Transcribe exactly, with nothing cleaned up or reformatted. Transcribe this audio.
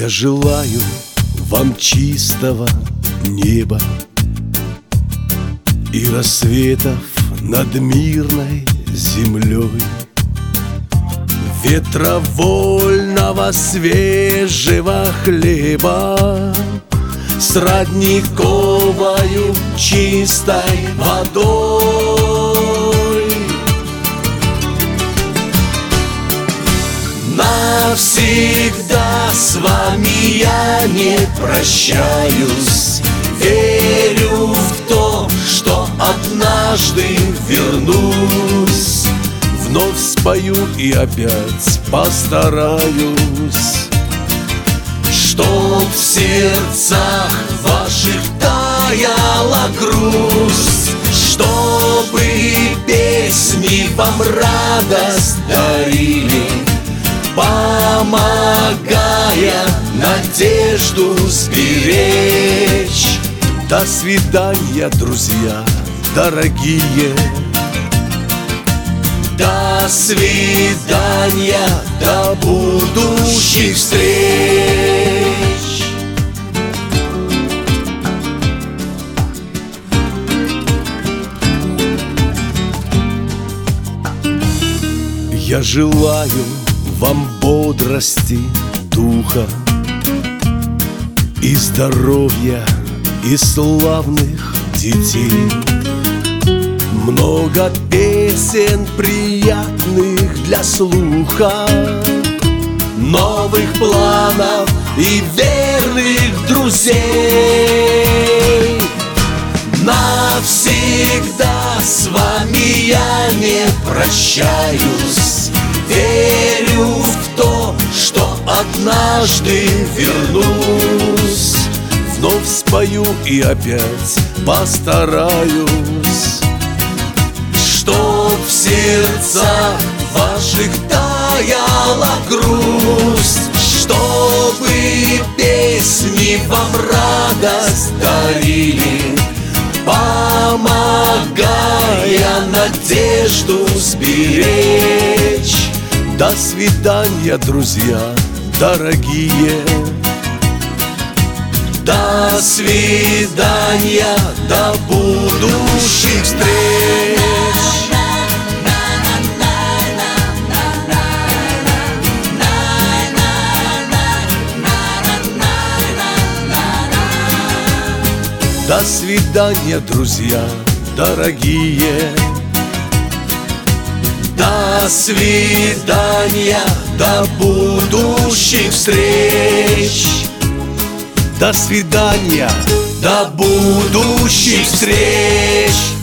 желаю вам чистого неба и рассветов над мирной землей, ветра вольного свежего хлеба с родниковою чистой водой. Навсегда с вами я не прощаюсь, верю в то, что однажды вернусь. Вновь спою и опять постараюсь, чтоб в сердцах ваших таяла грусть, чтобы песни вам радость дарили, помогая надежду сберечь. До свидания, друзья дорогие. До свидания, до будущих встреч. Я желаю вам бодрости духа и здоровья, и славных детей, много песен приятных для слуха, новых планов и верных друзей. Навсегда с вами я не прощаюсь, верю в то, что однажды вернусь. Вновь спою и опять постараюсь, чтоб в сердцах ваших таяла грусть, чтобы песни вам радость дарили, помогая надежду сберечь. До свидания, друзья дорогие. До свидания, до будущих встреч. До свидания, друзья дорогие. До свидания, до будущих встреч. До свидания, до будущих встреч.